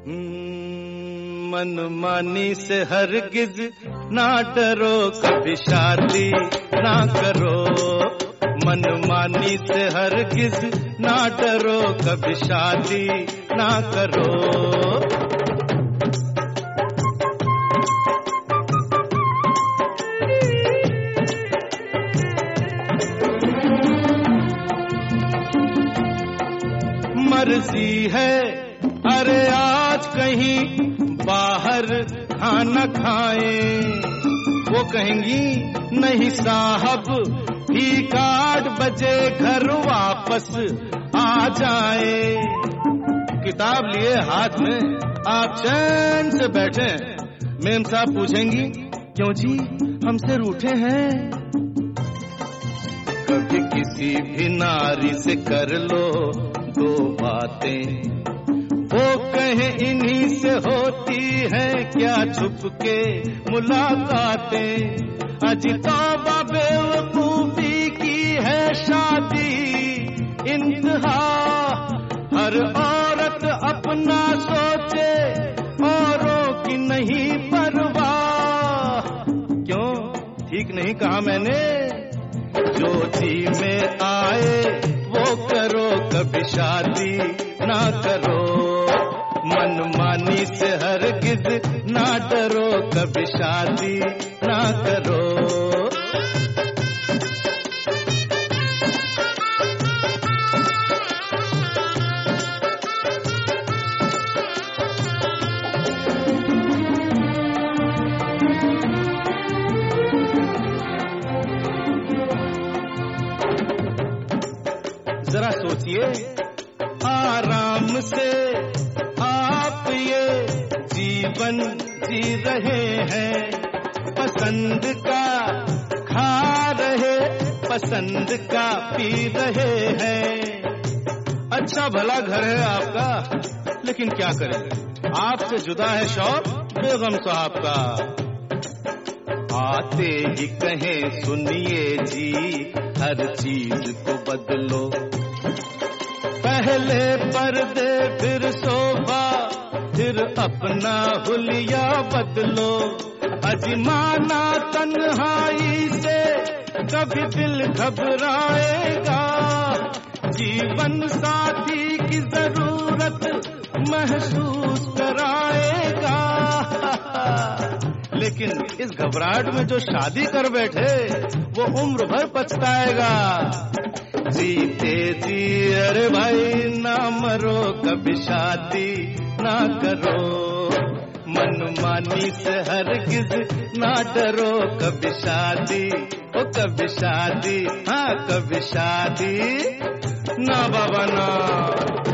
मनमानी से हरगिज ना डरो, कभी शादी ना करो। मनमानी से हरगिज ना डरो, कभी शादी ना करो। मर्जी है अरे आज कहीं बाहर खाना खाएं, वो कहेंगी नहीं साहब ठीक 8 बजे घर वापस आ जाए। किताब लिए हाथ में आप चैन से बैठे, मेम साहब पूछेंगी क्यों जी हमसे रूठे हैं। कभी किसी भी नारी से कर लो 2 बातें, वो कहे इन्हीं से होती है क्या छुप के मुलाकातें। अजी तौबा बेवकूफी की है शादी इंतहा, हर औरत अपना सोचे औरों की नहीं परवाह। क्यों ठीक नहीं कहा मैंने? जो जी में आए वो करो, कभी शादी ना करो। मनमानी से हरगिज ना डरो, कभी शादी ना करो। जरा सोचिए आराम से आप ये जीवन जी रहे हैं, पसंद का खा रहे, पसंद का पी रहे हैं। अच्छा भला घर है आपका, लेकिन क्या करें आपसे जुदा है शौक बेगम साहब का। आते ही कहें सुनिए जी हर चीज को बदलो, पहले पर्दे फिर सोफा फिर अपना हुलिया बदलो। अजमाना तन्हाई से कभी दिल घबराएगा, जीवन साथी की जरूरत महसूस कराएगा। लेकिन इस घबराहट में जो शादी कर बैठे वो उम्र भर पछताएगा। जीते जी अरे भाई ना मरो, कभी शादी ना करो। मनमानी से हरगिज ना डरो, कभी शादी ओ कभी शादी, हाँ कभी शादी ना बाबा ना।